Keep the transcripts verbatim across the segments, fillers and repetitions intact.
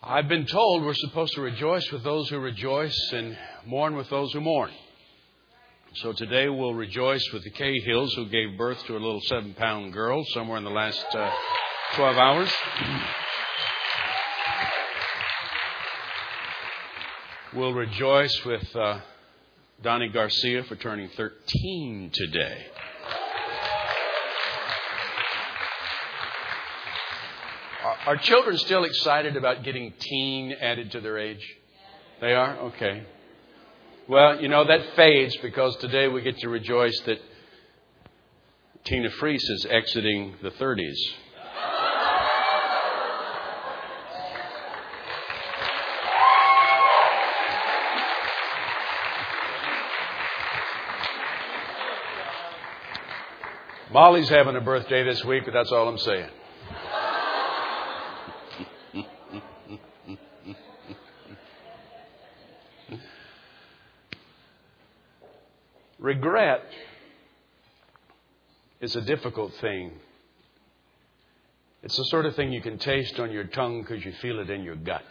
I've been told we're supposed to rejoice with those who rejoice and mourn with those who mourn. So today we'll rejoice with the Cahills, who gave birth to a little seven-pound girl somewhere in the last uh, twelve hours. We'll rejoice with uh, Donnie Garcia for turning thirteen today. Are children still excited about getting teen added to their age? They are? Okay. Well, you know, that fades because today we get to rejoice that Tina Freese is exiting the thirties. Molly's having a birthday this week, but that's all I'm saying. Regret is a difficult thing. It's the sort of thing you can taste on your tongue because you feel it in your gut.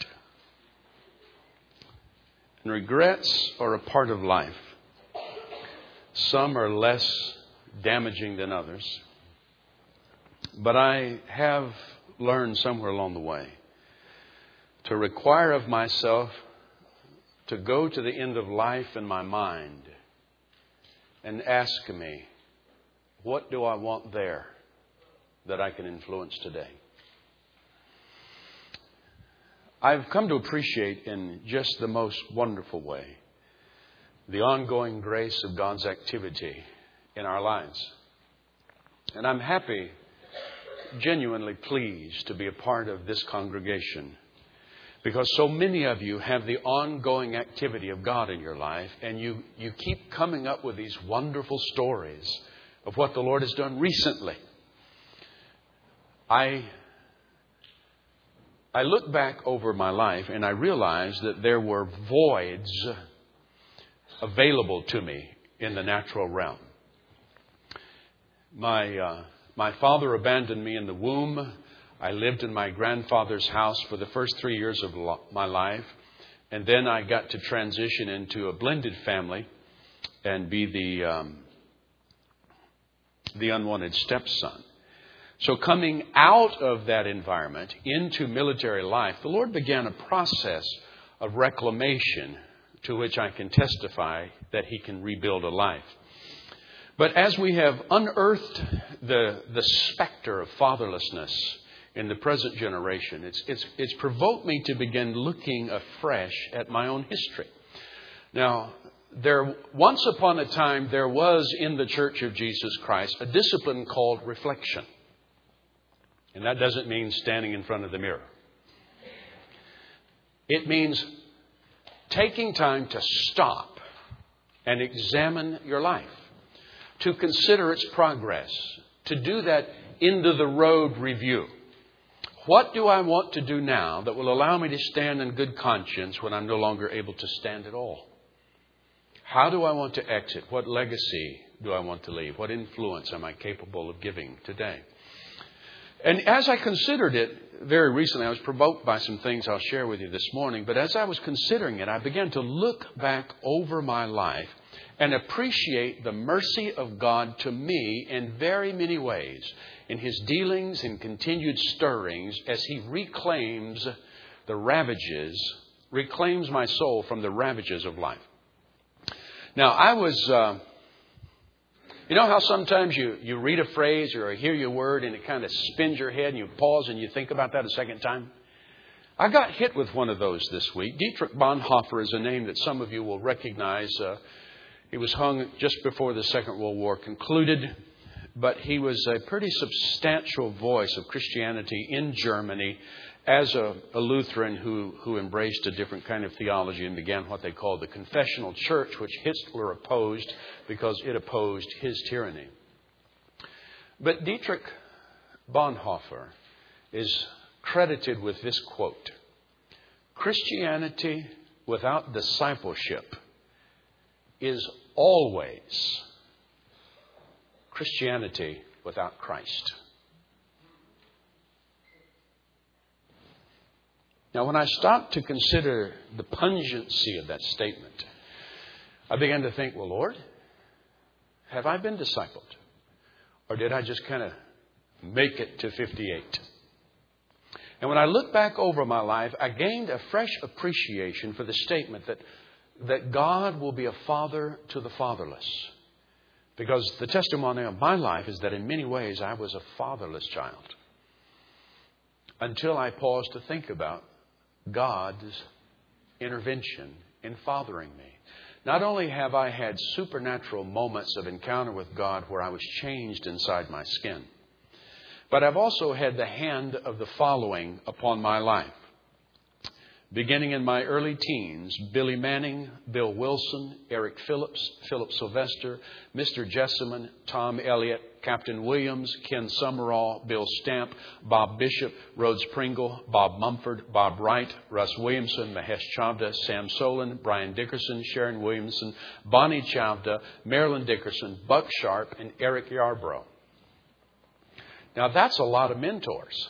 And regrets are a part of life. Some are less damaging than others. But I have learned somewhere along the way to require of myself to go to the end of life in my mind and ask me, what do I want there that I can influence today? I've come to appreciate in just the most wonderful way the ongoing grace of God's activity in our lives. And I'm happy, genuinely pleased to be a part of this congregation, because so many of you have the ongoing activity of God in your life, and you, you keep coming up with these wonderful stories of what the Lord has done recently. I, I look back over my life and I realize that there were voids available to me in the natural realm. My, uh, my father abandoned me in the womb. I lived in my grandfather's house for the first three years of my life. And then I got to transition into a blended family and be the, um, the unwanted stepson. So coming out of that environment into military life, the Lord began a process of reclamation to which I can testify that He can rebuild a life. But as we have unearthed the, the specter of fatherlessness in the present generation, it's, it's, it's provoked me to begin looking afresh at my own history. Now, there once upon a time, there was in the Church of Jesus Christ a discipline called reflection. And that doesn't mean standing in front of the mirror. It means taking time to stop and examine your life, to consider its progress, to do that into the road review. What do I want to do now that will allow me to stand in good conscience when I'm no longer able to stand at all? How do I want to exit? What legacy do I want to leave? What influence am I capable of giving today? And as I considered it very recently, I was provoked by some things I'll share with you this morning. But as I was considering it, I began to look back over my life and appreciate the mercy of God to me in very many ways, in His dealings and continued stirrings as He reclaims the ravages, reclaims my soul from the ravages of life. Now, I was, uh, you know how sometimes you, you read a phrase or hear your word and it kind of spins your head and you pause and you think about that a second time? I got hit with one of those this week. Dietrich Bonhoeffer is a name that some of you will recognize. Uh, he was hung just before the Second World War concluded, but he was a pretty substantial voice of Christianity in Germany as a, a Lutheran who, who embraced a different kind of theology and began what they called the confessional church, which Hitler opposed because it opposed his tyranny. But Dietrich Bonhoeffer is credited with this quote: Christianity without discipleship is always Christianity without Christ. Now, when I stopped to consider the pungency of that statement, I began to think, well, Lord, have I been discipled? Or did I just kind of make it to fifty-eight? And when I look back over my life, I gained a fresh appreciation for the statement that, that God will be a father to the fatherless. Because the testimony of my life is that in many ways I was a fatherless child. Until I paused to think about God's intervention in fathering me. Not only have I had supernatural moments of encounter with God where I was changed inside my skin, but I've also had the hand of the following upon my life. Beginning in my early teens, Billy Manning, Bill Wilson, Eric Phillips, Philip Sylvester, Mister Jessamine, Tom Elliott, Captain Williams, Ken Summerall, Bill Stamp, Bob Bishop, Rhodes Pringle, Bob Mumford, Bob Wright, Russ Williamson, Mahesh Chavda, Sam Solon, Brian Dickerson, Sharon Williamson, Bonnie Chavda, Marilyn Dickerson, Buck Sharp, and Eric Yarbrough. Now that's a lot of mentors.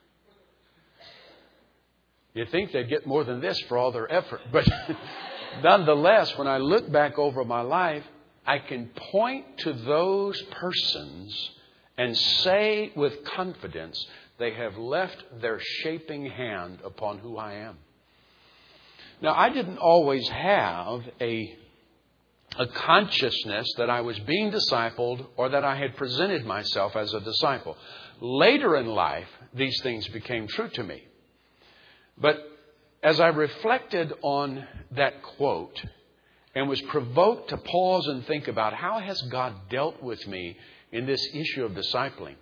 You'd think they'd get more than this for all their effort. But nonetheless, when I look back over my life, I can point to those persons and say with confidence, they have left their shaping hand upon who I am. Now, I didn't always have a, a consciousness that I was being discipled or that I had presented myself as a disciple. Later in life, these things became true to me. But as I reflected on that quote and was provoked to pause and think about how has God dealt with me in this issue of discipling,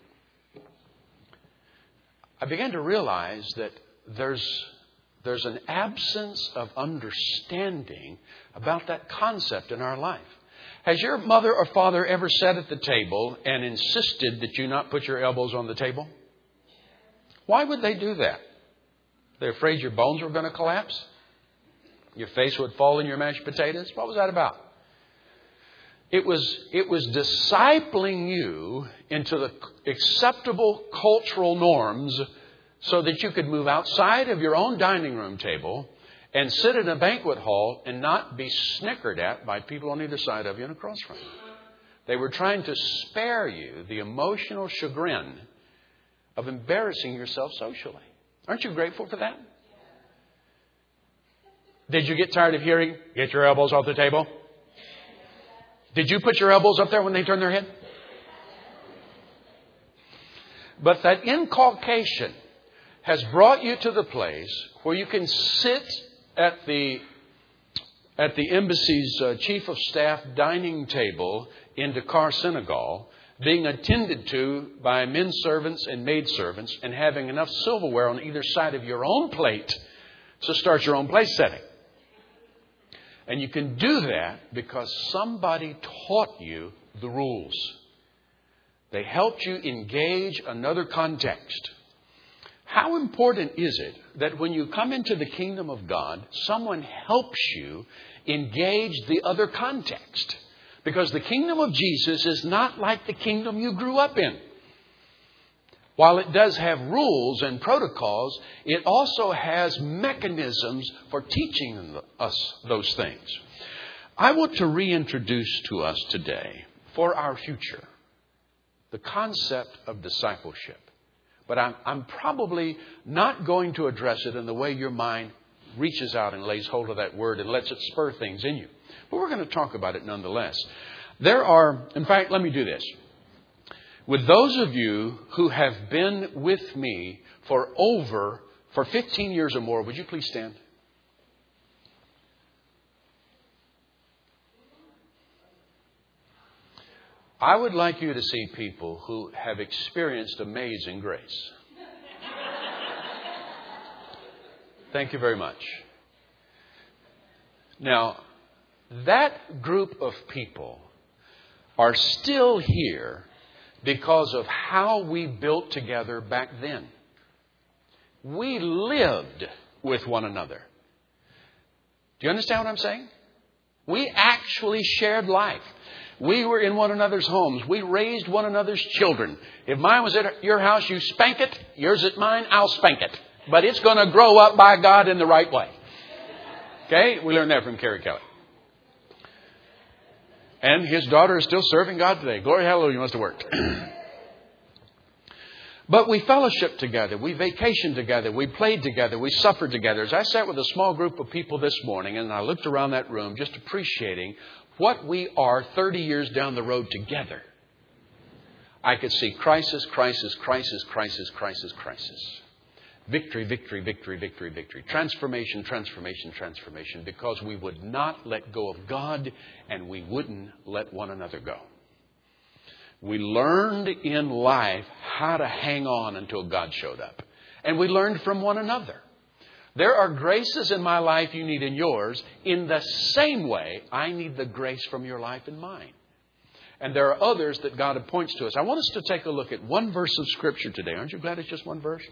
I began to realize that there's, there's an absence of understanding about that concept in our life. Has your mother or father ever sat at the table and insisted that you not put your elbows on the table? Why would they do that? They're afraid your bones were going to collapse? Your face would fall in your mashed potatoes? What was that about? It was, it was discipling you into the acceptable cultural norms so that you could move outside of your own dining room table and sit in a banquet hall and not be snickered at by people on either side of you and across from you. They were trying to spare you the emotional chagrin of embarrassing yourself socially. Aren't you grateful for that? Did you get tired of hearing, get your elbows off the table? Did you put your elbows up there when they turned their head? But that inculcation has brought you to the place where you can sit at the, at the embassy's uh, chief of staff dining table in Dakar, Senegal, being attended to by men servants and maid servants and having enough silverware on either side of your own plate to start your own place setting. And you can do that because somebody taught you the rules. They helped you engage another context. How important is it that when you come into the kingdom of God, someone helps you engage the other context? Because the kingdom of Jesus is not like the kingdom you grew up in. While it does have rules and protocols, it also has mechanisms for teaching us those things. I want to reintroduce to us today, for our future, the concept of discipleship. But I'm, I'm probably not going to address it in the way your mind reaches out and lays hold of that word and lets it spur things in you. But we're going to talk about it nonetheless. There are, in fact, let me do this. With those of you who have been with me for over, for fifteen years or more, would you please stand? I would like you to see people who have experienced amazing grace. Thank you very much. Now, that group of people are still here because of how we built together back then. We lived with one another. Do you understand what I'm saying? We actually shared life. We were in one another's homes. We raised one another's children. If mine was at your house, you spank it. Yours at mine, I'll spank it. but it's going to grow up by God in the right way. Okay? We learned that from Kerry Kelly. And his daughter is still serving God today. Glory, hallelujah, must have worked. But we fellowshiped together. We vacationed together. We played together. We suffered together. As I sat with a small group of people this morning and I looked around that room just appreciating what we are thirty years down the road together, I could see crisis, crisis, crisis, crisis, crisis, crisis. Victory, victory, victory, victory, victory. Transformation, transformation, transformation. Because we would not let go of God and we wouldn't let one another go. We learned in life how to hang on until God showed up. And we learned from one another. There are graces in my life you need in yours. In the same way, I need the grace from your life and mine. And there are others that God appoints to us. I want us to take a look at one verse of Scripture today. Aren't you glad it's just one verse?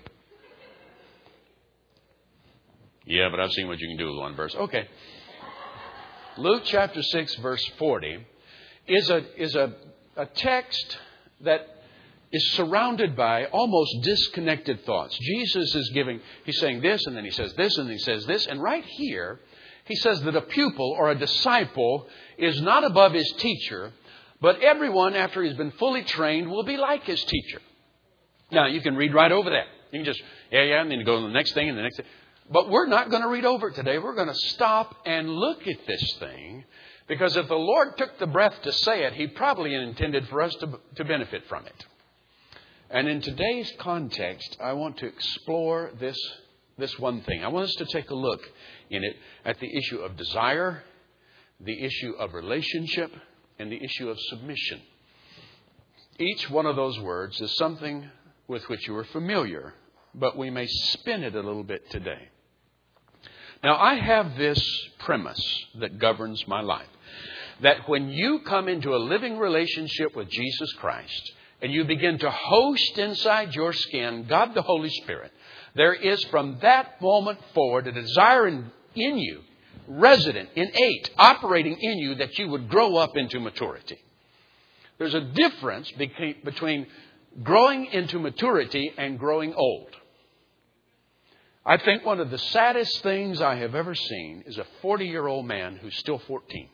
Yeah, but I've seen what you can do with one verse. Okay. Luke chapter six, verse forty is a, is a, a text that is surrounded by almost disconnected thoughts. Jesus is giving, he's saying this, and then he says this, and then he says this. And right here, he says that a pupil or a disciple is not above his teacher, but everyone, after he's been fully trained, will be like his teacher. Now, you can read right over that. You can just, yeah, yeah, and then go to the next thing and the next thing. But we're not going to read over it today. We're going to stop and look at this thing. Because if the Lord took the breath to say it, He probably intended for us to, to benefit from it. And in today's context, I want to explore this, this one thing. I want us to take a look in it at the issue of desire, the issue of relationship, and the issue of submission. Each one of those words is something with which you are familiar, but we may spin it a little bit today. Now, I have this premise that governs my life. That when you come into a living relationship with Jesus Christ and you begin to host inside your skin God the Holy Spirit, there is from that moment forward a desire in, in you, resident, innate, operating in you that you would grow up into maturity. There's a difference between growing into maturity and growing old. I think one of the saddest things I have ever seen is a forty-year-old man who's still fourteen.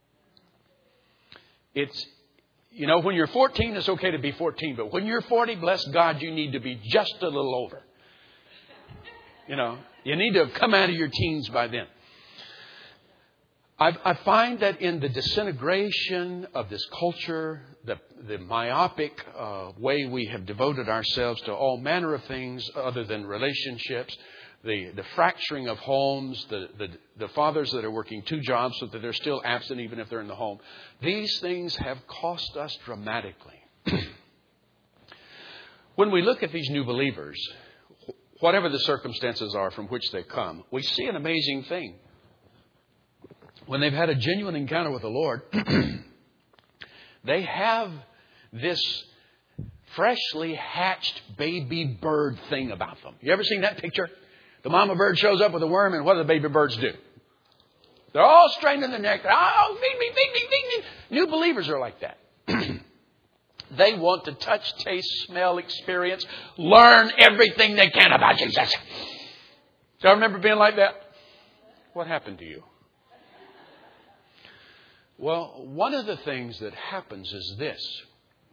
It's, you know, when you're fourteen, it's okay to be fourteen. But when you're forty, bless God, you need to be just a little older. You know, you need to have come out of your teens by then. I, I find that in the disintegration of this culture, the, the myopic uh, way we have devoted ourselves to all manner of things other than relationships, the, the fracturing of homes, the, the, the fathers that are working two jobs so that they're still absent even if they're in the home. These things have cost us dramatically. When we look at these new believers, whatever the circumstances are from which they come, we see an amazing thing. When they've had a genuine encounter with the Lord, they have this freshly hatched baby bird thing about them. You ever seen that picture? The mama bird shows up with a worm, and what do the baby birds do? They're all straining their neck. Oh, feed me, feed me, feed me. New believers are like that. They want to touch, taste, smell, experience, learn everything they can about Jesus. Do you remember being like that? What happened to you? Well, one of the things that happens is this.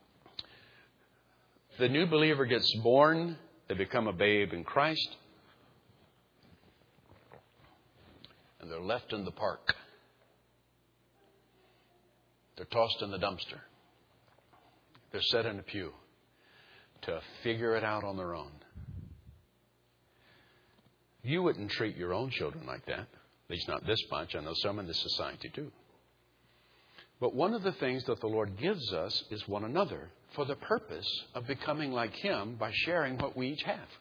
The new believer gets born. They become a babe in Christ. And they're left in the park. They're tossed in the dumpster. They're set in a pew to figure it out on their own. You wouldn't treat your own children like that. At least not this bunch. I know some in this society do. But one of the things that the Lord gives us is one another for the purpose of becoming like Him by sharing what we each have.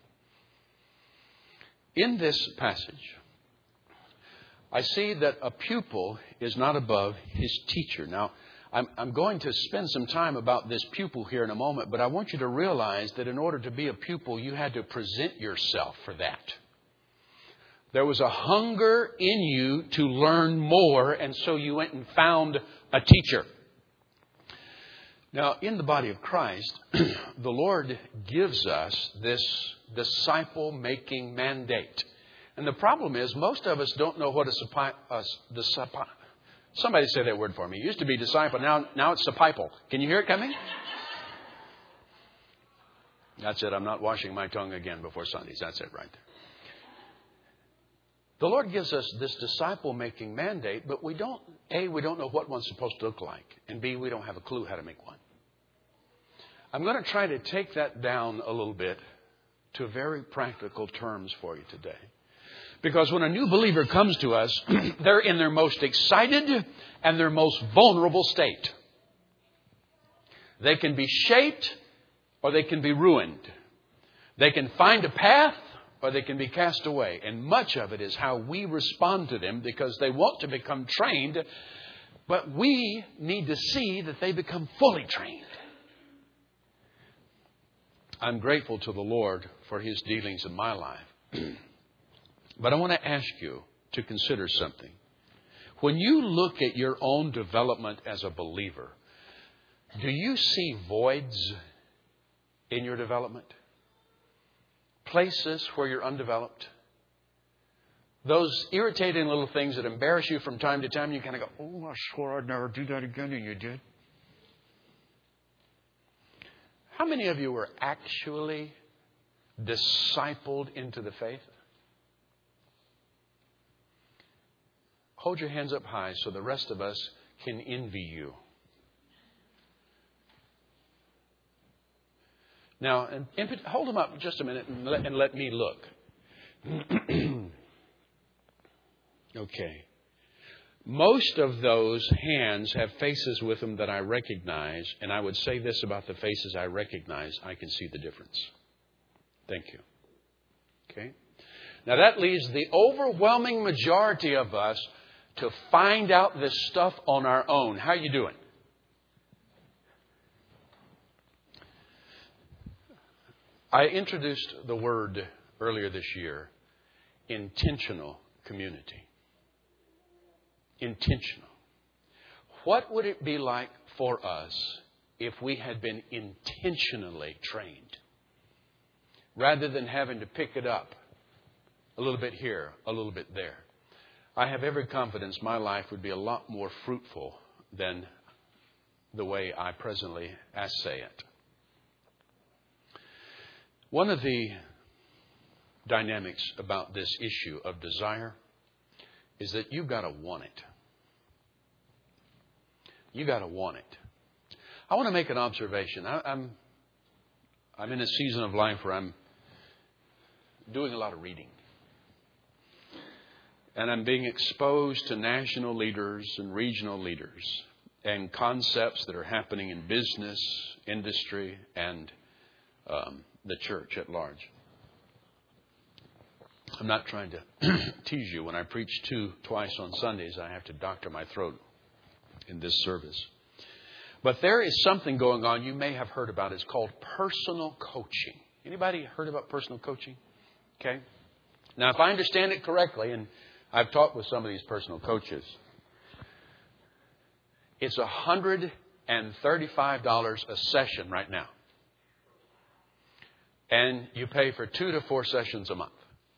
In this passage, I see that a pupil is not above his teacher. Now, I'm, I'm going to spend some time about this pupil here in a moment, but I want you to realize that in order to be a pupil, you had to present yourself for that. There was a hunger in you to learn more, and so you went and found a teacher. Now, in the body of Christ, the Lord gives us this disciple-making mandate. And the problem is, most of us don't know what a, a disciple... Somebody say that word for me. It used to be disciple. Now, now it's disciple. Can you hear it coming? That's it. I'm not washing my tongue again before Sundays. That's it right there. The Lord gives us this disciple-making mandate, but we don't, A, we don't know what one's supposed to look like. And B, we don't have a clue how to make one. I'm going to try to take that down a little bit to very practical terms for you today. Because when a new believer comes to us, they're in their most excited and their most vulnerable state. They can be shaped or they can be ruined. They can find a path or they can be cast away. And much of it is how we respond to them, because they want to become trained, but we need to see that they become fully trained. I'm grateful to the Lord for His dealings in my life. But I want to ask you to consider something. When you look at your own development as a believer, do you see voids in your development? Places where you're undeveloped? Those irritating little things that embarrass you from time to time, you kind of go, oh, I swore I'd never do that again, and you did. How many of you were actually discipled into the faith? Hold your hands up high so the rest of us can envy you. Now, and, and hold them up just a minute and let, and let me look. Okay. Most of those hands have faces with them that I recognize. And I would say this about the faces I recognize. I can see the difference. Thank you. Okay. Now that leaves the overwhelming majority of us to find out this stuff on our own. How are you doing? I introduced the word earlier this year, intentional community. Intentional. What would it be like for us if we had been intentionally trained, rather than having to pick it up a little bit here, a little bit there? I have every confidence my life would be a lot more fruitful than the way I presently assay it. One of the dynamics about this issue of desire is that you've got to want it. You've got to want it. I want to make an observation. I, I'm, I'm in a season of life where I'm doing a lot of reading. And I'm being exposed to national leaders and regional leaders and concepts that are happening in business, industry, and um, the church at large. I'm not trying to tease you. When I preach two twice on Sundays, I have to doctor my throat in this service. But there is something going on you may have heard about. It's called personal coaching. Anybody heard about personal coaching? Okay. Now, if I understand it correctly, and I've talked with some of these personal coaches, it's one hundred thirty-five dollars a session right now. And you pay for two to four sessions a month.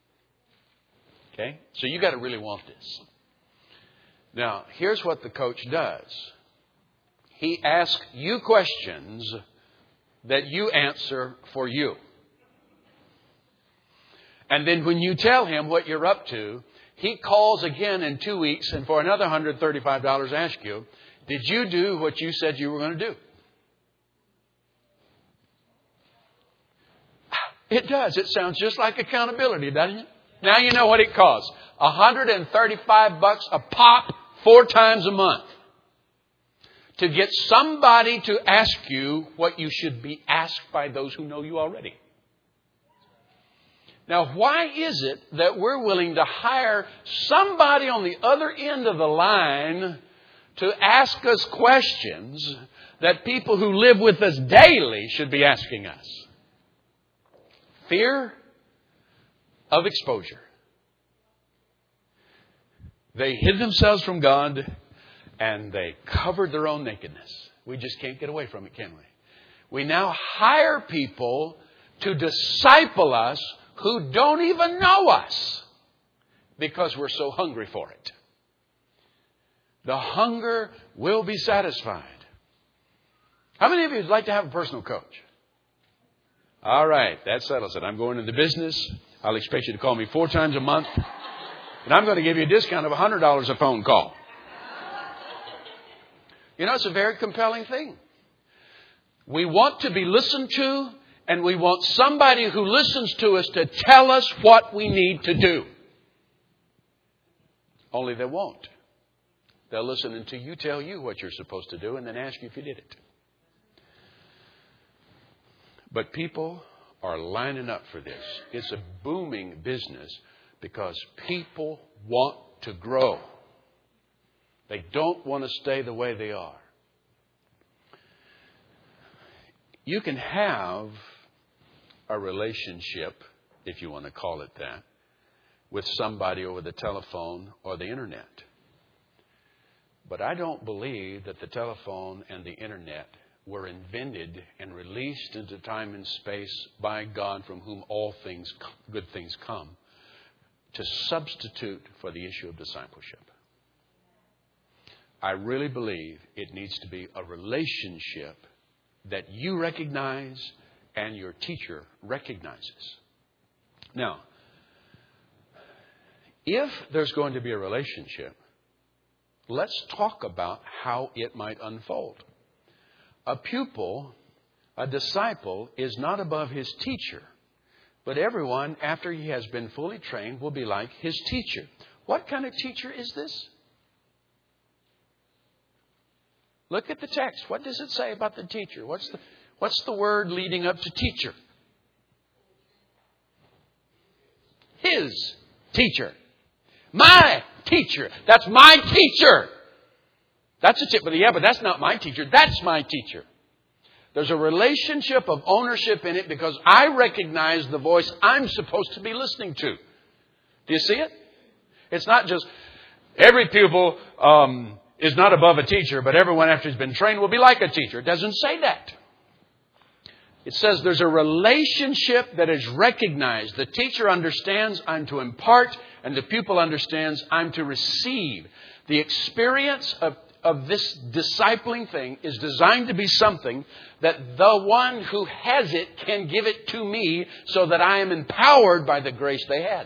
Okay? So you got to really want this. Now, here's what the coach does. He asks you questions that you answer for you. And then when you tell him what you're up to, he calls again in two weeks and for another one hundred thirty-five dollars asks you, did you do what you said you were going to do? It does. It sounds just like accountability, doesn't it? Now you know what it costs. one hundred thirty-five bucks a pop, four times a month. To get somebody to ask you what you should be asked by those who know you already. Now, why is it that we're willing to hire somebody on the other end of the line to ask us questions that people who live with us daily should be asking us? Fear of exposure. They hid themselves from God and they covered their own nakedness. We just can't get away from it, can we? We now hire people to disciple us who don't even know us because we're so hungry for it. The hunger will be satisfied. How many of you would like to have a personal coach? All right, that settles it. I'm going into business. I'll expect you to call me four times a month. And I'm going to give you a discount of one hundred dollars a phone call. You know, it's a very compelling thing. We want to be listened to, and we want somebody who listens to us to tell us what we need to do. Only they won't. They'll listen until you tell you what you're supposed to do and then ask you if you did it. But people are lining up for this. It's a booming business because people want to grow. They don't want to stay the way they are. You can have a relationship, if you want to call it that, with somebody over the telephone or the internet. But I don't believe that the telephone and the internet were invented and released into time and space by God, from whom all things, good things come, to substitute for the issue of discipleship. I really believe it needs to be a relationship that you recognize and your teacher recognizes. Now, if there's going to be a relationship, let's talk about how it might unfold. A pupil, a disciple, is not above his teacher. But everyone, after he has been fully trained, will be like his teacher. What kind of teacher is this? Look at the text. What does it say about the teacher? What's the, what's the word leading up to teacher? His teacher. My teacher. That's my teacher. That's a tip of the yeah, but that's not my teacher. That's my teacher. There's a relationship of ownership in it because I recognize the voice I'm supposed to be listening to. Do you see it? It's not just every pupil um, is not above a teacher, but everyone after he's been trained will be like a teacher. It doesn't say that. It says there's a relationship that is recognized. The teacher understands I'm to impart, and the pupil understands I'm to receive. The experience of of this discipling thing is designed to be something that the one who has it can give it to me so that I am empowered by the grace they had.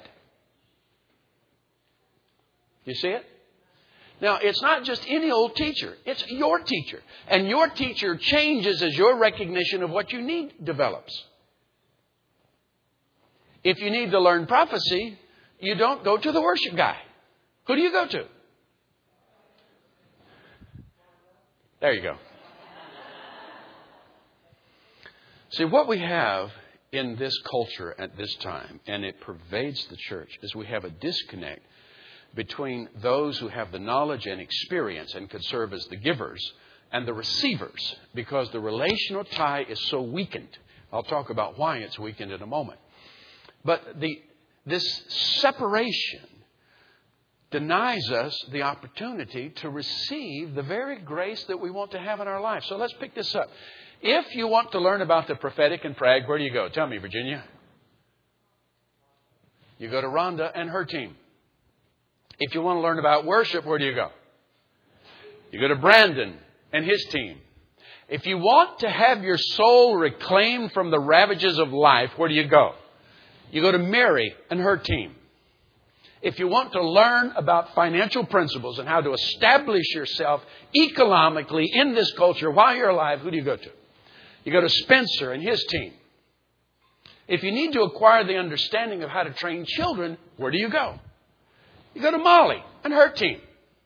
You see it? Now, it's not just any old teacher. It's your teacher. And your teacher changes as your recognition of what you need develops. If you need to learn prophecy, you don't go to the worship guy. Who do you go to? There you go. See, what we have in this culture at this time, and it pervades the church, is we have a disconnect between those who have the knowledge and experience and could serve as the givers and the receivers, because the relational tie is so weakened. I'll talk about why it's weakened in a moment. But the this separation denies us the opportunity to receive the very grace that we want to have in our life. So let's pick this up. If you want to learn about the prophetic and prag, where do you go? Tell me, Virginia. You go to Rhonda and her team. If you want to learn about worship, where do you go? You go to Brandon and his team. If you want to have your soul reclaimed from the ravages of life, where do you go? You go to Mary and her team. If you want to learn about financial principles and how to establish yourself economically in this culture while you're alive, who do you go to? You go to Spencer and his team. If you need to acquire the understanding of how to train children, where do you go? You go to Molly and her team.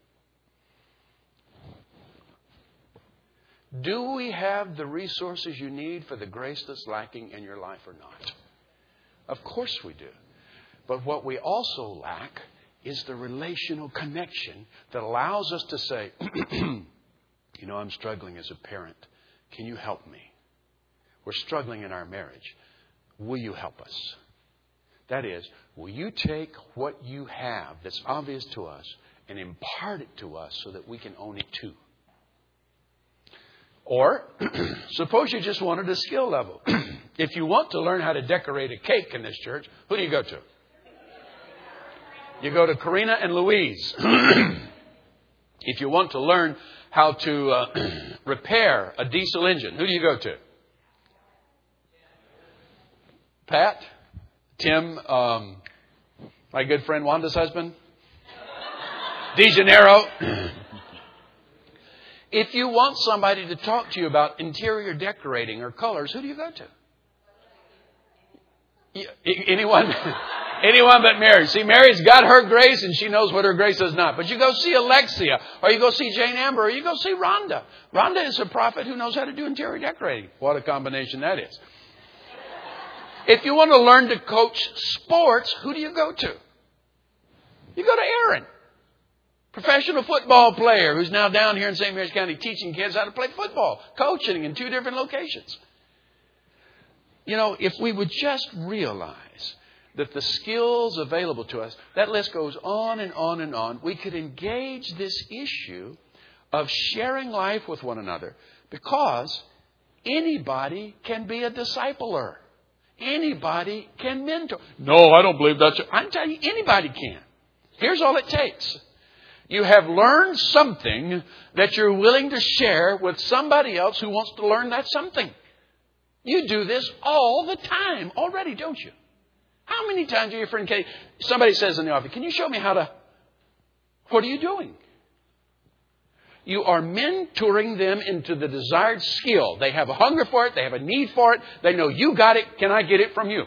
Do we have the resources you need for the grace that's lacking in your life or not? Of course we do. But what we also lack is the relational connection that allows us to say, you know, I'm struggling as a parent. Can you help me? We're struggling in our marriage. Will you help us? That is, will you take what you have that's obvious to us and impart it to us so that we can own it too? Or suppose you just wanted a skill level. If you want to learn how to decorate a cake in this church, who do you go to? You go to Karina and Louise. If you want to learn how to uh, repair a diesel engine, who do you go to? Pat? Tim? Um, my good friend Wanda's husband? DeGeneiro? If you want somebody to talk to you about interior decorating or colors, who do you go to? Anyone? Anyone but Mary. See, Mary's got her grace and she knows what her grace is not. But you go see Alexia, or you go see Jane Amber, or you go see Rhonda. Rhonda is a prophet who knows how to do interior decorating. What a combination that is. If you want to learn to coach sports, who do you go to? You go to Aaron. Professional football player who's now down here in Saint Mary's County teaching kids how to play football, coaching in two different locations. You know, if we would just realize that the skills available to us, that list goes on and on and on, we could engage this issue of sharing life with one another, because anybody can be a discipler. Anybody can mentor. No, I don't believe that's... I'm telling you, anybody can. Here's all it takes. You have learned something that you're willing to share with somebody else who wants to learn that something. You do this all the time already, don't you? How many times do your friend Kate, somebody says in the office, can you show me how to... What are you doing? You are mentoring them into the desired skill. They have a hunger for it. They have a need for it. They know you got it. Can I get it from you?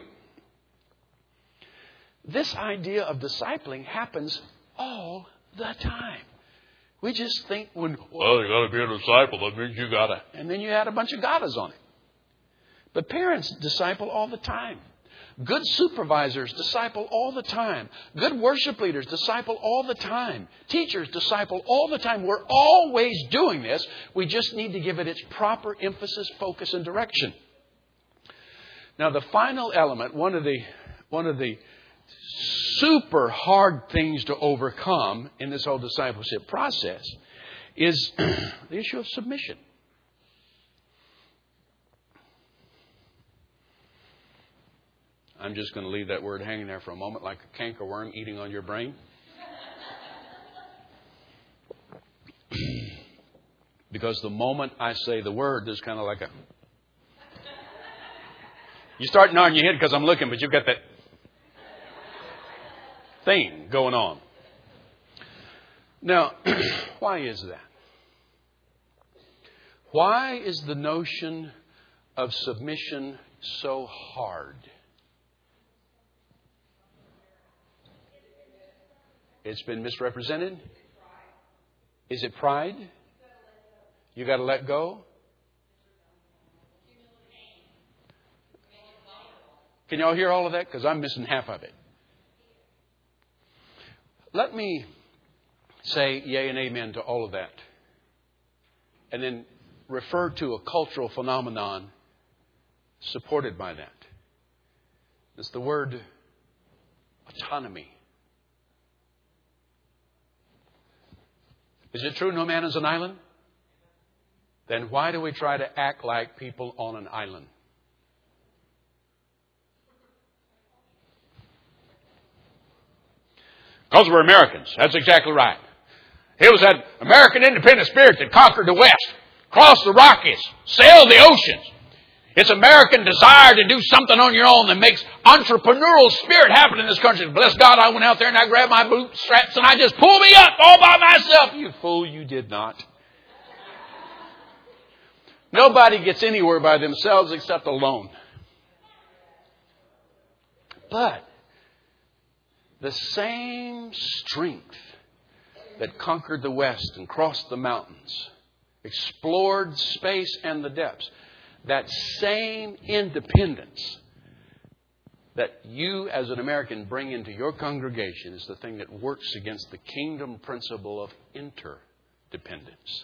This idea of discipling happens all the time. We just think when, well, you got to be a disciple. That means you got to. And then you add a bunch of gotta on it. But parents disciple all the time. Good supervisors disciple all the time. Good worship leaders disciple all the time. Teachers disciple all the time. We're always doing this. We just need to give it its proper emphasis, focus, and direction. Now, the final element, one of the, one of the super hard things to overcome in this whole discipleship process is the issue of submission. I'm just going to leave that word hanging there for a moment like a cankerworm eating on your brain. Because the moment I say the word, there's kind of like a... You start nodding your head because I'm looking, but you've got that thing going on. Now, why is that? Why is the notion of submission so hard? It's been misrepresented? Is it pride? You got to let go? Can y'all hear all of that? Because I'm missing half of it. Let me say yea and amen to all of that. And then refer to a cultural phenomenon supported by that. It's the word autonomy. Is it true no man is an island? Then why do we try to act like people on an island? Because we're Americans. That's exactly right. It was that American independent spirit that conquered the West, crossed the Rockies, sailed the oceans. It's American desire to do something on your own that makes entrepreneurial spirit happen in this country. Bless God, I went out there and I grabbed my bootstraps and I just pulled me up all by myself. You fool, you did not. Nobody gets anywhere by themselves except alone. But the same strength that conquered the West and crossed the mountains, explored space and the depths, that same independence that you as an American bring into your congregation is the thing that works against the kingdom principle of interdependence.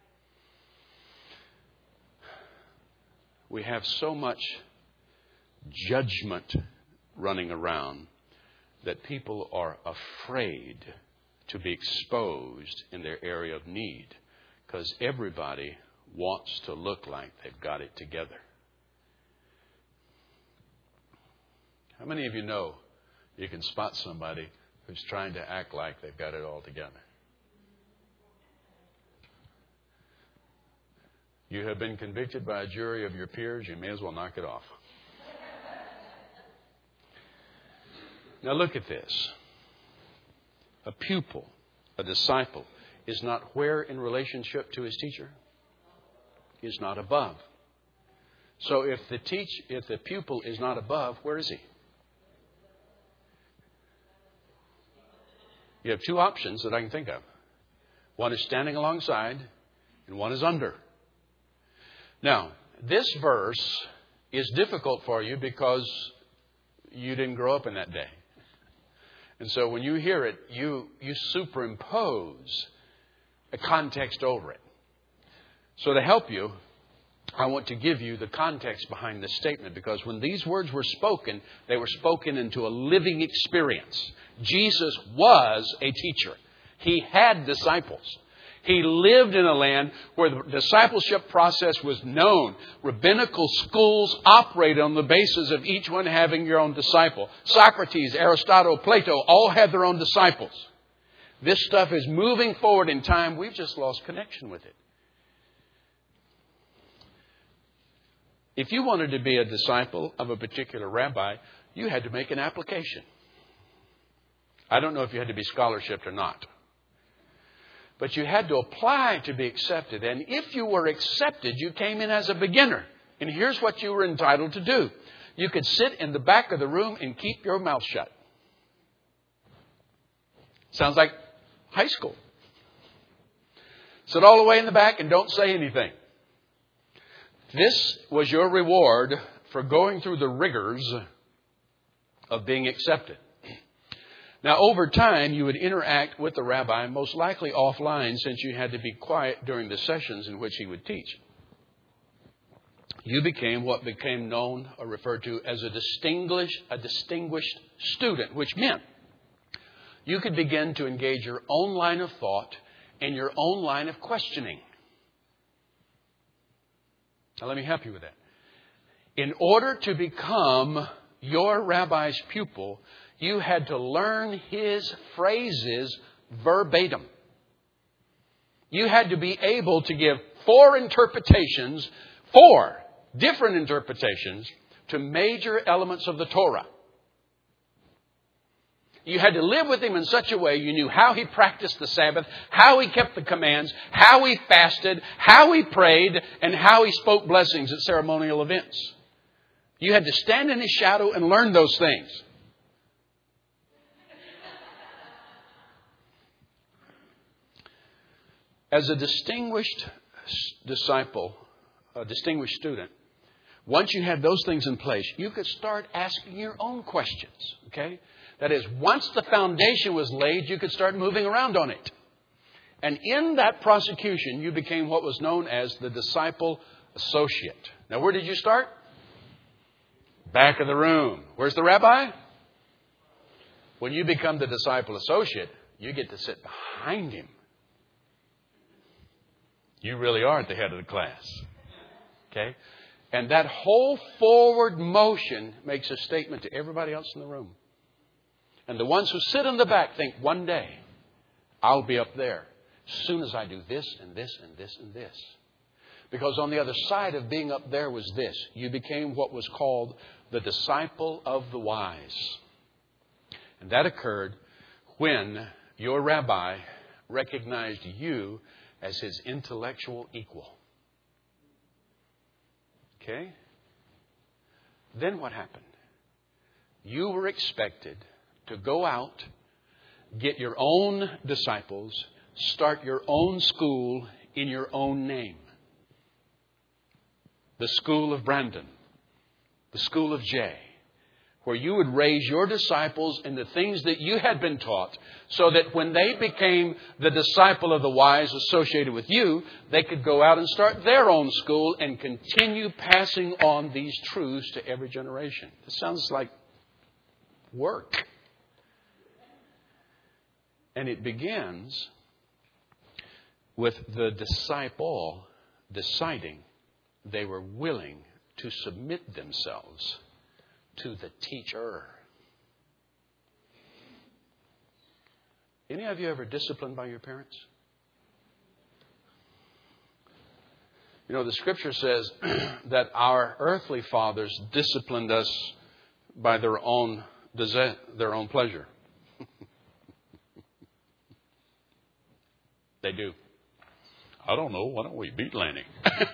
We have so much judgment running around that people are afraid to be exposed in their area of need because everybody wants to look like they've got it together. How many of you know you can spot somebody who's trying to act like they've got it all together? You have been convicted by a jury of your peers, you may as well knock it off. Now look at this. A pupil, a disciple, is not where in relationship to his teacher? He is not above. So if the teach, if the pupil is not above, where is he? You have two options that I can think of. One is standing alongside, and one is under. Now, this verse is difficult for you because you didn't grow up in that day. And so when you hear it, you, you superimpose a context over it. So to help you, I want to give you the context behind this statement, because when these words were spoken, they were spoken into a living experience. Jesus was a teacher. He had disciples. He lived in a land where the discipleship process was known. Rabbinical schools operated on the basis of each one having your own disciple. Socrates, Aristotle, Plato all had their own disciples. This stuff is moving forward in time. We've just lost connection with it. If you wanted to be a disciple of a particular rabbi, you had to make an application. I don't know if you had to be scholarshiped or not. But you had to apply to be accepted. And if you were accepted, you came in as a beginner. And here's what you were entitled to do. You could sit in the back of the room and keep your mouth shut. Sounds like high school. Sit all the way in the back and don't say anything. This was your reward for going through the rigors of being accepted. Now, over time, you would interact with the rabbi, most likely offline, since you had to be quiet during the sessions in which he would teach. You became what became known or referred to as a distinguished, a distinguished student, which meant you could begin to engage your own line of thought and your own line of questioning. Now, let me help you with that. In order to become your rabbi's pupil, you had to learn his phrases verbatim. You had to be able to give four interpretations, four different interpretations to major elements of the Torah. You had to live with him in such a way you knew how he practiced the Sabbath, how he kept the commands, how he fasted, how he prayed, and how he spoke blessings at ceremonial events. You had to stand in his shadow and learn those things. As a distinguished disciple, a distinguished student, once you had those things in place, you could start asking your own questions. Okay? That is, once the foundation was laid, you could start moving around on it. And in that prosecution, you became what was known as the disciple associate. Now, where did you start? Back of the room. Where's the rabbi? When you become the disciple associate, you get to sit behind him. You really are at the head of the class. Okay? And that whole forward motion makes a statement to everybody else in the room. And the ones who sit in the back think, one day, I'll be up there as soon as I do this and this and this and this. Because on the other side of being up there was this. You became what was called the disciple of the wise. And that occurred when your rabbi recognized you as his intellectual equal. Okay? Then what happened? You were expected to go out, get your own disciples, start your own school in your own name. The School of Brandon, the School of Jay, where you would raise your disciples in the things that you had been taught, so that when they became the disciple of the wise associated with you, they could go out and start their own school and continue passing on these truths to every generation. It sounds like work. And it begins with the disciple deciding they were willing to submit themselves to the teacher. Any of you ever disciplined by your parents? You know, the Scripture says that our earthly fathers disciplined us by their own desire, their own pleasure. They do. I don't know. Why don't we beat Lanny?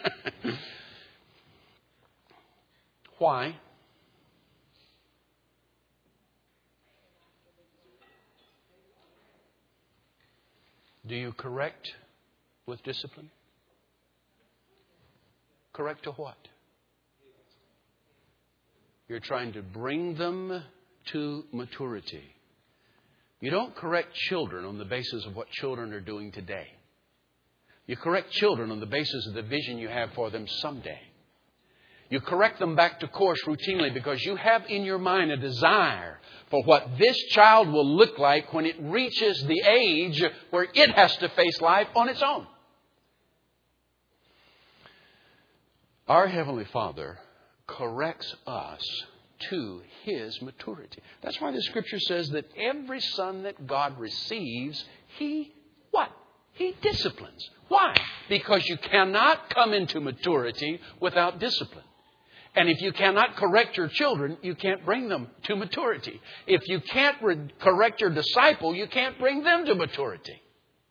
Why? Do you correct with discipline? Correct to what? You're trying to bring them to maturity. You don't correct children on the basis of what children are doing today. You correct children on the basis of the vision you have for them someday. You correct them back to course routinely because you have in your mind a desire for what this child will look like when it reaches the age where it has to face life on its own. Our Heavenly Father corrects us to His maturity. That's why the Scripture says that every son that God receives, He, what? He disciplines. Why? Because you cannot come into maturity without discipline. And if you cannot correct your children, you can't bring them to maturity. If you can't re- correct your disciple, you can't bring them to maturity.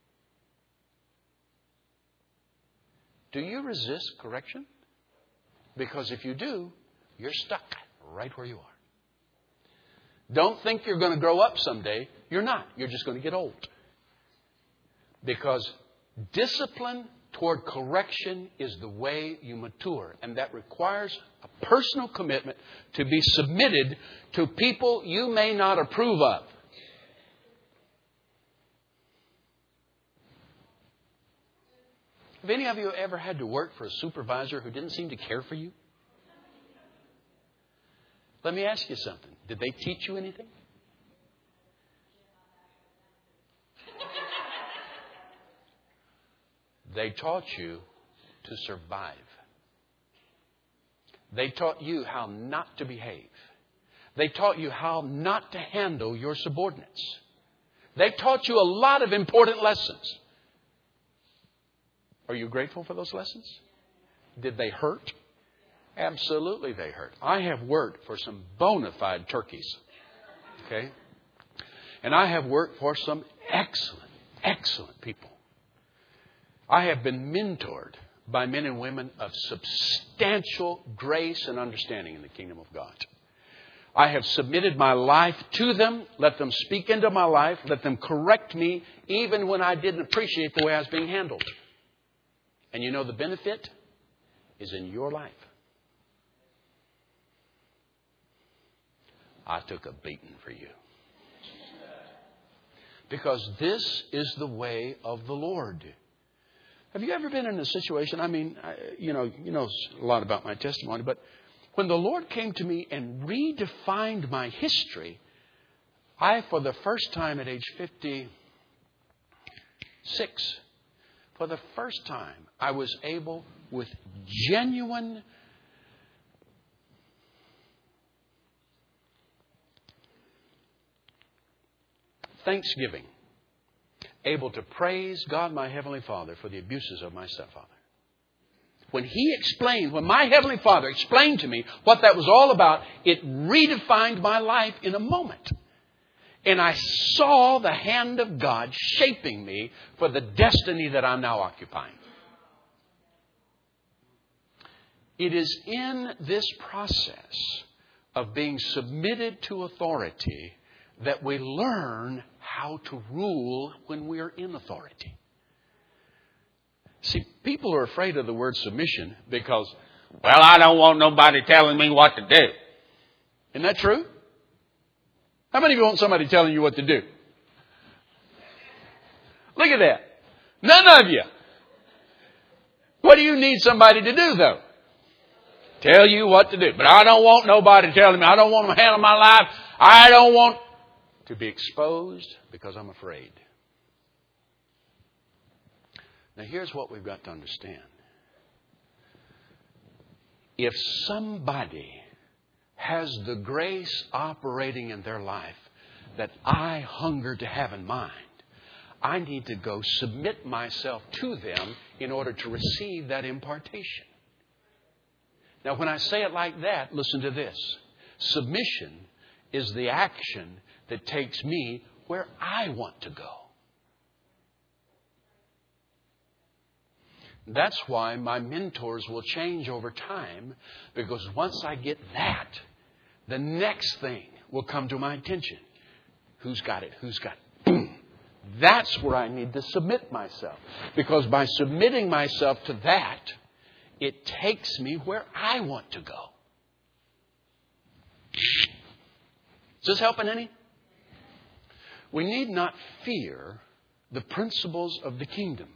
Do you resist correction? Because if you do, you're stuck right where you are. Don't think you're going to grow up someday. You're not. You're just going to get old. Because discipline toward correction is the way you mature. And that requires a personal commitment to be submitted to people you may not approve of. Have any of you ever had to work for a supervisor who didn't seem to care for you? Let me ask you something. Did they teach you anything? They taught you to survive. They taught you how not to behave. They taught you how not to handle your subordinates. They taught you a lot of important lessons. Are you grateful for those lessons? Did they hurt? Absolutely they hurt. I have worked for some bona fide turkeys. Okay? And I have worked for some excellent, excellent people. I have been mentored by men and women of substantial grace and understanding in the kingdom of God. I have submitted my life to them, let them speak into my life, let them correct me, even when I didn't appreciate the way I was being handled. And you know the benefit is in your life. I took a beating for you. Because this is the way of the Lord. Have you ever been in a situation, I mean, I, you know, you know a lot about my testimony, but when the Lord came to me and redefined my history, I, for the first time at age fifty-six, for the first time, I was able, with genuine thanksgiving, able to praise God, my Heavenly Father, for the abuses of my stepfather. When He explained, when my Heavenly Father explained to me what that was all about, it redefined my life in a moment. And I saw the hand of God shaping me for the destiny that I'm now occupying. It is in this process of being submitted to authority that we learn how to rule when we are in authority. See, people are afraid of the word submission because, well, I don't want nobody telling me what to do. Isn't that true? How many of you want somebody telling you what to do? Look at that. None of you. What do you need somebody to do, though? Tell you what to do. But I don't want nobody telling me. I don't want to handle my life. I don't want to be exposed because I'm afraid. Now, here's what we've got to understand. if somebody has the grace operating in their life that I hunger to have in mind, I need to go submit myself to them in order to receive that impartation. Now, when I say it like that, listen to this. Submission is the action that takes me where I want to go. That's why my mentors will change over time, because once I get that, the next thing will come to my attention. Who's got it? Who's got it? Boom. That's where I need to submit myself. Because by submitting myself to that, it takes me where I want to go. Is this helping any? We need not fear the principles of the kingdom.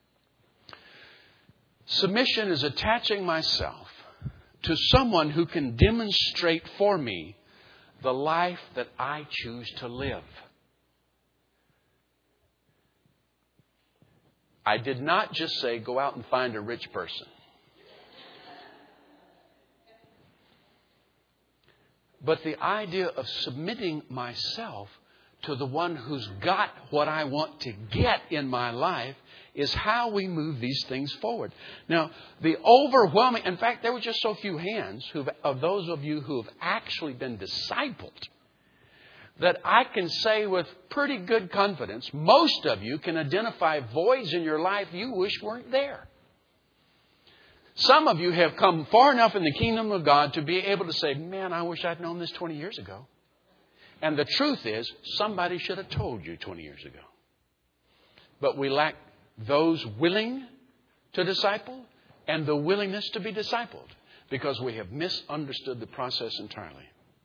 Submission is attaching myself to someone who can demonstrate for me the life that I choose to live. I did not just say, go out and find a rich person. But the idea of submitting myself to the one who's got what I want to get in my life is how we move these things forward. Now, the overwhelming, in fact, there were just so few hands who've, of those of you who have actually been discipled, that I can say with pretty good confidence, most of you can identify voids in your life you wish weren't there. Some of you have come far enough in the kingdom of God to be able to say, man, I wish I'd known this twenty years ago. And the truth is, somebody should have told you twenty years ago. But we lack those willing to disciple and the willingness to be discipled because we have misunderstood the process entirely.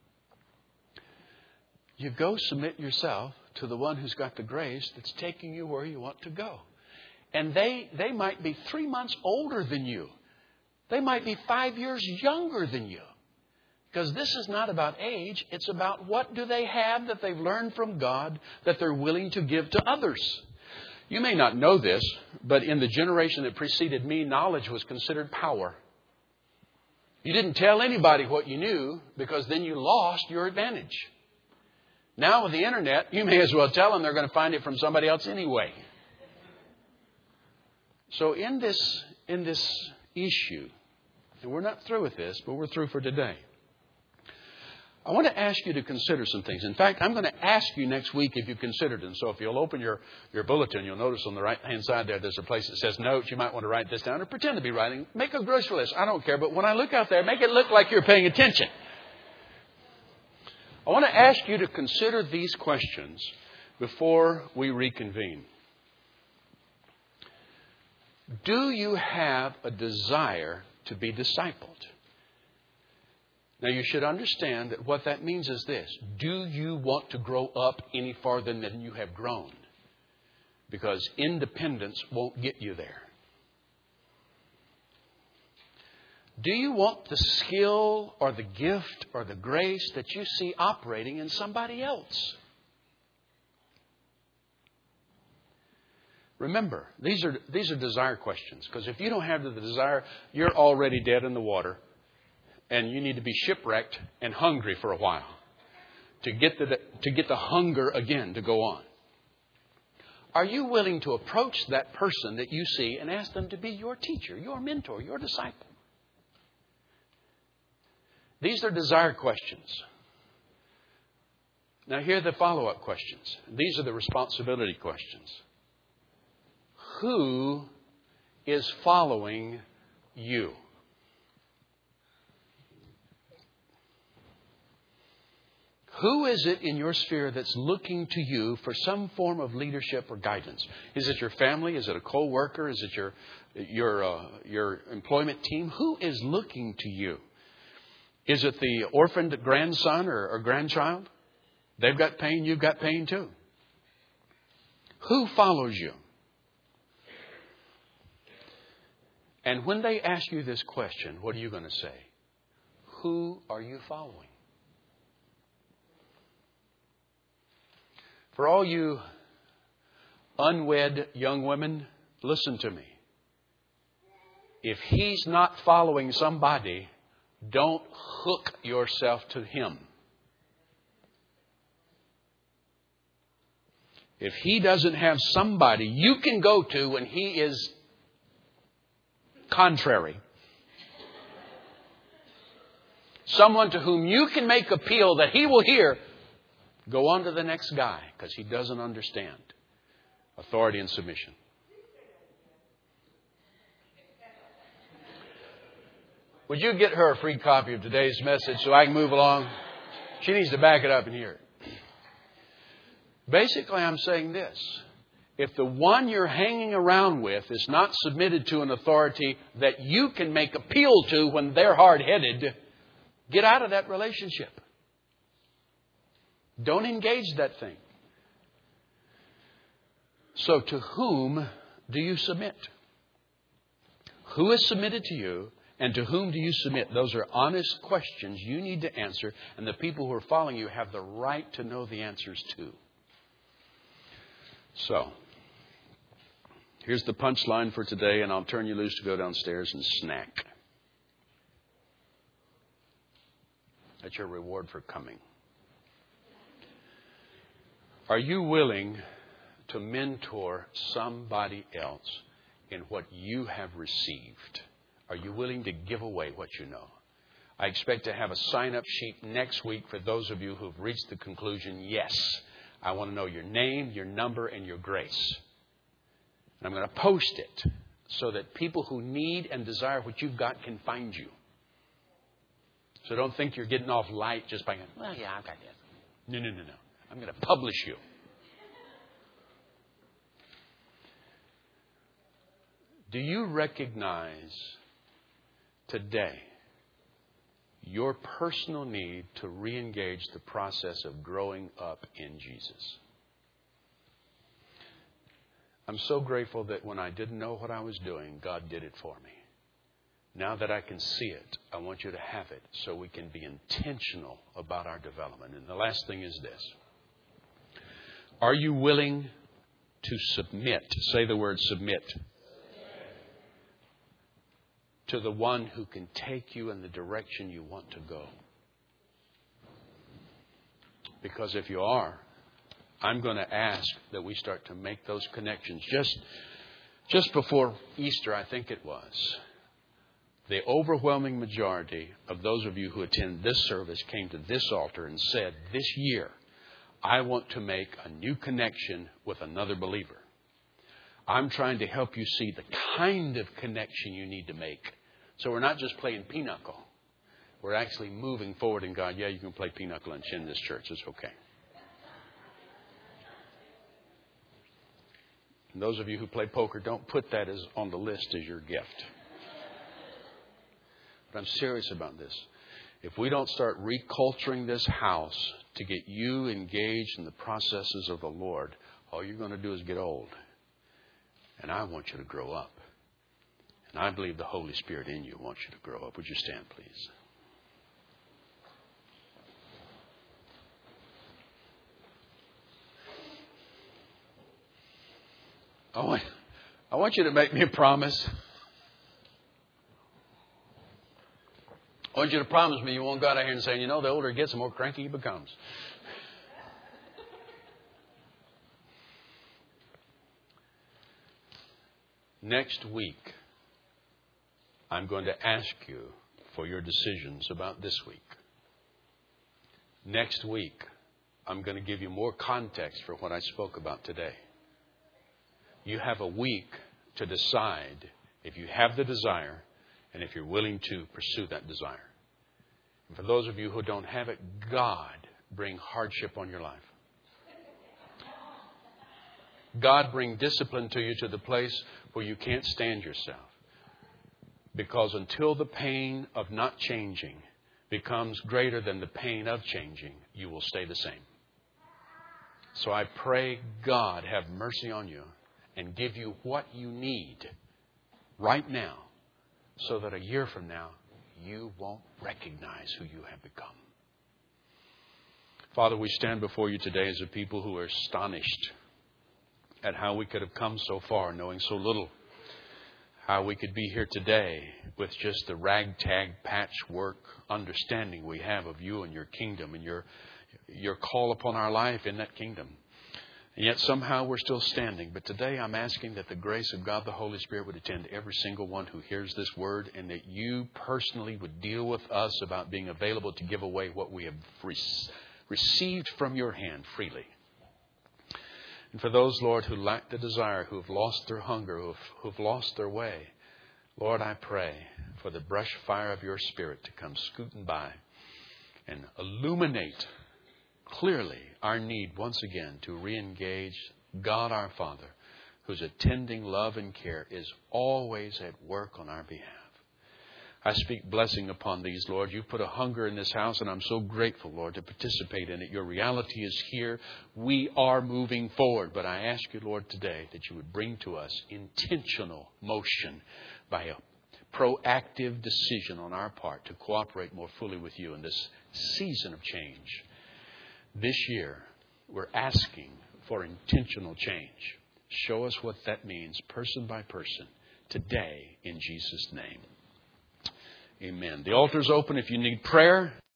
You go submit yourself to the one who's got the grace that's taking you where you want to go. And they, they might be three months older than you. They might be five years younger than you. Because this is not about age. It's about what do they have that they've learned from God that they're willing to give to others. You may not know this, but in the generation that preceded me, knowledge was considered power. You didn't tell anybody what you knew because then you lost your advantage. Now with the internet, you may as well tell them they're going to find it from somebody else anyway. So in this, in this issue, and we're not through with this, but we're through for today. I want to ask you to consider some things. In fact, I'm going to ask you next week if you considered them. So if you'll open your, your bulletin, you'll notice on the right-hand side there, there's a place that says notes. You might want to write this down or pretend to be writing. Make a grocery list. I don't care. But when I look out there, make it look like you're paying attention. I want to ask you to consider these questions before we reconvene. Do you have a desire to be discipled? Now, you should understand that what that means is this. Do you want to grow up any farther than you have grown? Because independence won't get you there. Do you want the skill or the gift or the grace that you see operating in somebody else? Remember, these are, these are desire questions. Because if you don't have the desire, you're already dead in the water. And you need to be shipwrecked and hungry for a while to get the, to get the hunger again to go on. Are you willing to approach that person that you see and ask them to be your teacher, your mentor, your disciple? These are desire questions. Now here are the follow-up questions. These are the responsibility questions. Who is following you? Who is it in your sphere that's looking to you for some form of leadership or guidance? Is it your family? Is it a co-worker? Is it your your uh, your employment team? Who is looking to you? Is it the orphaned grandson or, or grandchild? They've got pain, you've got pain too. Who follows you? And when they ask you this question, what are you going to say? Who are you following? For all you unwed young women, listen to me. If he's not following somebody, Don't hook yourself to him. If he doesn't have somebody you can go to when he is contrary, someone to whom you can make appeal that he will hear, go on to the next guy, because he doesn't understand authority and submission. Would you get her a free copy of today's message so I can move along? She needs to back it up and hear it. Basically, I'm saying this. If the one you're hanging around with is not submitted to an authority that you can make appeal to when they're hard-headed, get out of that relationship. Don't engage that thing. So to whom do you submit? Who is submitted to you, and to whom do you submit? Those are honest questions you need to answer, and the people who are following you have the right to know the answers too. So, here's the punchline for today, and I'll turn you loose to go downstairs and snack. That's your reward for coming. Are you willing to mentor somebody else in what you have received? Are you willing to give away what you know? I expect to have a sign-up sheet next week for those of you who've reached the conclusion, yes, I want to know your name, your number, and your grace. And I'm going to post it so that people who need and desire what you've got can find you. So don't think you're getting off light just by going, well, yeah, I've got this. No, no, no, no. I'm going to publish you. Do you recognize today your personal need to re-engage the process of growing up in Jesus? I'm so grateful that when I didn't know what I was doing, God did it for me. Now that I can see it, I want you to have it so we can be intentional about our development. And the last thing is this. Are you willing to submit? Say the word submit. To the one who can take you in the direction you want to go. Because if you are, I'm going to ask that we start to make those connections. Just, just before Easter, I think it was, the overwhelming majority of those of you who attend this service came to this altar and said, this year, I want to make a new connection with another believer. I'm trying to help you see the kind of connection you need to make. So we're not just playing pinochle. We're actually moving forward in God. Yeah, you can play pinochle and in this church. It's okay. And those of you who play poker, don't put that as on the list as your gift. But I'm serious about this. If we don't start reculturing this house to get you engaged in the processes of the Lord, all you're going to do is get old. And I want you to grow up. And I believe the Holy Spirit in you wants you to grow up. Would you stand, please? I want, I want you to make me a promise. I want you to promise me you won't go out here and say, you know, the older he gets, the more cranky he becomes. Next week, I'm going to ask you for your decisions about this week. Next week, I'm going to give you more context for what I spoke about today. You have a week to decide if you have the desire and if you're willing to pursue that desire. And for those of you who don't have it, God bring hardship on your life. God bring discipline to you to the place where you can't stand yourself. Because until the pain of not changing becomes greater than the pain of changing, you will stay the same. So I pray God have mercy on you and give you what you need right now so that a year from now you won't recognize who you have become. Father, we stand before you today as a people who are astonished at how we could have come so far knowing so little. how we could be here today with just the ragtag patchwork understanding we have of you and your kingdom and your your call upon our life in that kingdom. And yet somehow we're still standing. But today I'm asking that the grace of God the Holy Spirit would attend every single one who hears this word, and that you personally would deal with us about being available to give away what we have re- received from your hand freely. And for those, Lord, who lack the desire, who have lost their hunger, who have, who have lost their way, Lord, I pray for the brush fire of your Spirit to come scooting by and illuminate clearly our need once again to re-engage God our Father, whose attending love and care is always at work on our behalf. I speak blessing upon these, Lord. You put a hunger in this house, and I'm so grateful, Lord, to participate in it. Your reality is here. We are moving forward. But I ask you, Lord, today that you would bring to us intentional motion by a proactive decision on our part to cooperate more fully with you in this season of change. This year, we're asking for intentional change. Show us what that means, person by person, today, in Jesus' name. Amen. The altar's open if you need prayer.